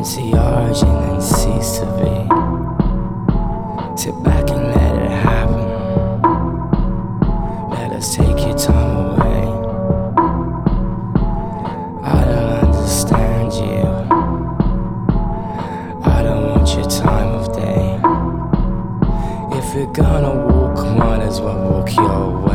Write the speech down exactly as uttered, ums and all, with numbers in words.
to your origin and cease to be. Sit back and let it happen. Let us take your time away. I don't understand you. I don't want your time of day. If we're gonna walk, might as well walk your way.